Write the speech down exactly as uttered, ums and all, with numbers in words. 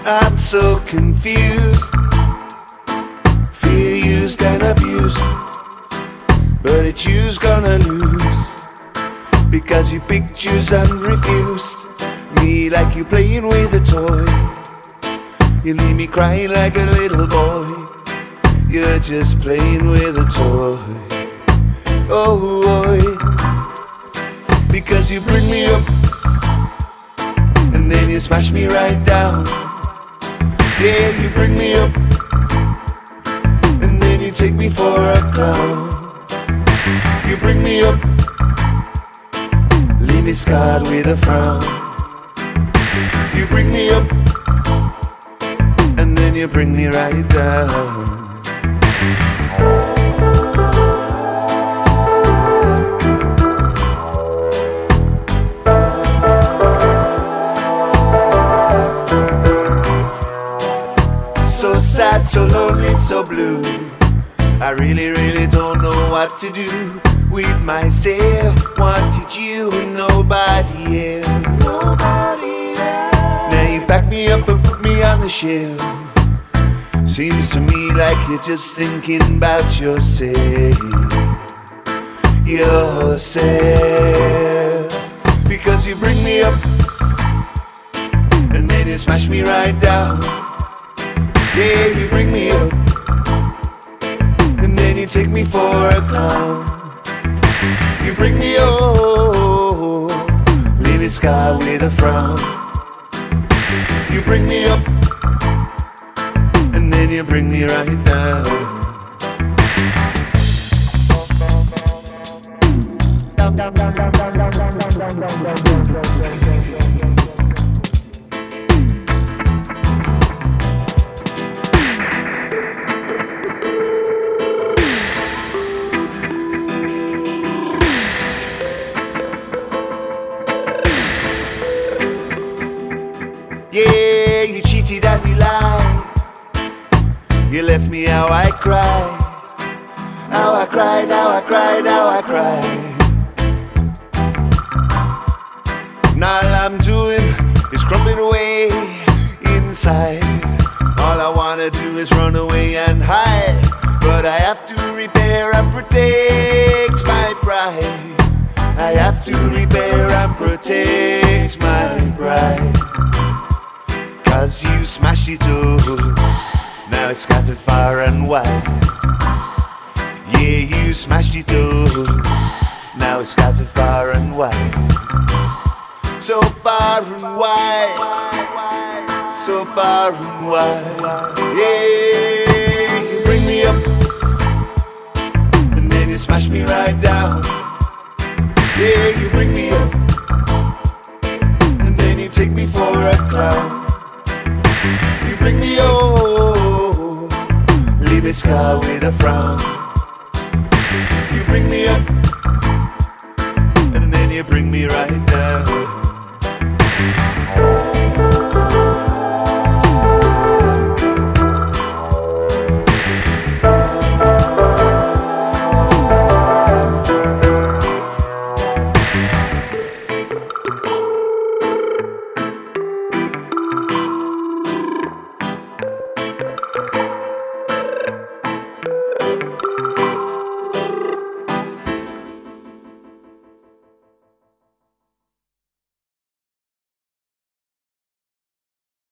I'm so confused, feel used and abused, but it's you's gonna lose, because you pick, choose and refuse me like you playing with a toy. You leave me crying like a little boy, you're just playing with a toy. Oh boy, because you bring me up and then you smash me right down. Yeah, you bring me up and then you take me for a clown. You bring me up, leave me scarred with a frown. You bring me up and then you bring me right down. So sad, so lonely, so blue, I really, really don't know what to do with myself. Wanted you and nobody else. Nobody else. Now you back me up and put me on the shelf. Seems to me like you're just thinking about yourself. Yourself. Because you bring me up and then you smash me right down. Yeah, you bring me up and then you take me for a clown. You bring me up, leave me scarred with a frown. You bring me up and then you bring me right down. Yeah, you cheated and you lied. You left me how I cried. How I cried, how I cried, how I cried. Now all I'm doing is crumbling away inside. All I wanna do is run away and hide, but I have to repair and protect my pride. I have to repair and protect my pride. Cause you smashed it up, now it's scattered far and wide. Yeah, you smashed it up, now it's scattered far and wide. So far and wide, so far and wide. Yeah, you bring me up and then you smash me right down. Yeah, you bring me up and then you take me for a clown. You bring me up, leave me scarred with a frown. You bring me up and then you bring me right down.